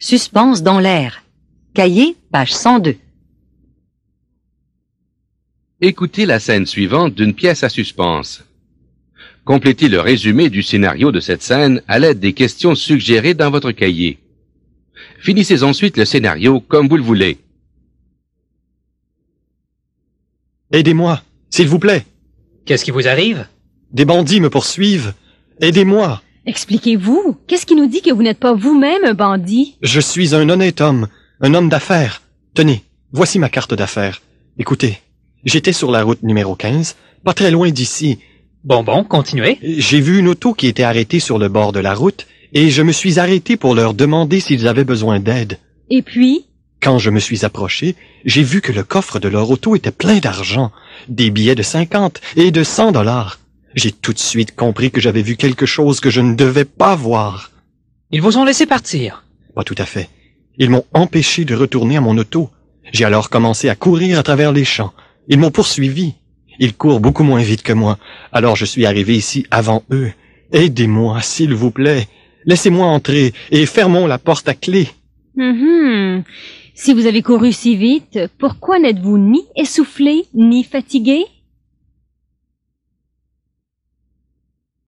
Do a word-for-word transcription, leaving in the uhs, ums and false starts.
Suspense dans l'air. Cahier, page cent deux. Écoutez la scène suivante d'une pièce à suspense. Complétez le résumé du scénario de cette scène à l'aide des questions suggérées dans votre cahier. Finissez ensuite le scénario comme vous le voulez. Aidez-moi, s'il vous plaît. Qu'est-ce qui vous arrive? Des bandits me poursuivent. Aidez-moi. Expliquez-vous. Qu'est-ce qui nous dit que vous n'êtes pas vous-même un bandit? Je suis un honnête homme, un homme d'affaires. Tenez, voici ma carte d'affaires. Écoutez, j'étais sur la route numéro quinze, pas très loin d'ici. Bon, bon, continuez. J'ai vu une auto qui était arrêtée sur le bord de la route et je me suis arrêté pour leur demander s'ils avaient besoin d'aide. Et puis? Quand je me suis approché, j'ai vu que le coffre de leur auto était plein d'argent, des billets de cinquante et de cent dollars. J'ai tout de suite compris que j'avais vu quelque chose que je ne devais pas voir. Ils vous ont laissé partir? Pas tout à fait. Ils m'ont empêché de retourner à mon auto. J'ai alors commencé à courir à travers les champs. Ils m'ont poursuivi. Ils courent beaucoup moins vite que moi, alors je suis arrivé ici avant eux. Aidez-moi, s'il vous plaît. Laissez-moi entrer et fermons la porte à clé. Mm-hmm. Si vous avez couru si vite, pourquoi n'êtes-vous ni essoufflé ni fatigué?